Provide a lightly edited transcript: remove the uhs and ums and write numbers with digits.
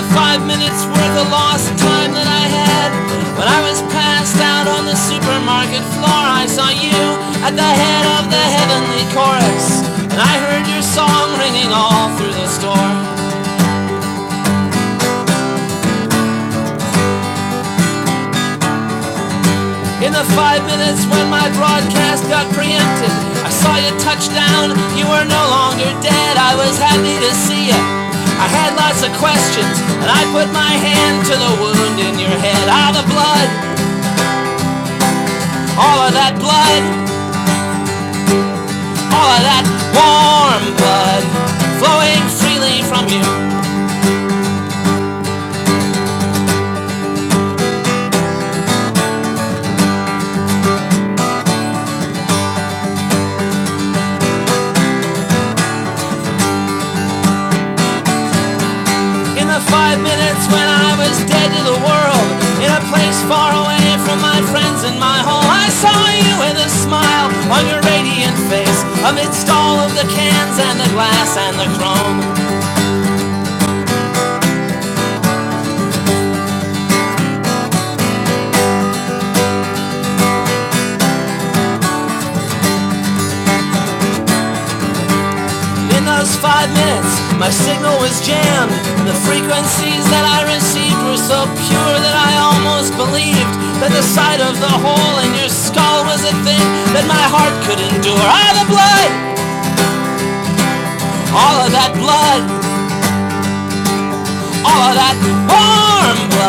5 minutes worth of lost time that I had. When I was passed out on the supermarket floor, I saw you at the head of the heavenly chorus, and I heard your song ringing all through the store. In the 5 minutes when my broadcast got preempted, I saw you touch down, you were no longer dead. I was happy to see you, I had lots of questions, and I put my hand to the wound in your head. Ah, the blood, all of that blood, all of that warm blood flowing freely from you. In the 5 minutes when I was dead to the world, in a place far away from my friends and my home, I saw you with a smile on your radiant face, amidst all of the cans and the glass and the chrome. In those 5 minutes, my signal was jammed. The frequencies that I received were so pure that I almost believed that the sight of the hole in your skull was a thing that my heart could endure. Ah, the blood, all of that blood, all of that warm blood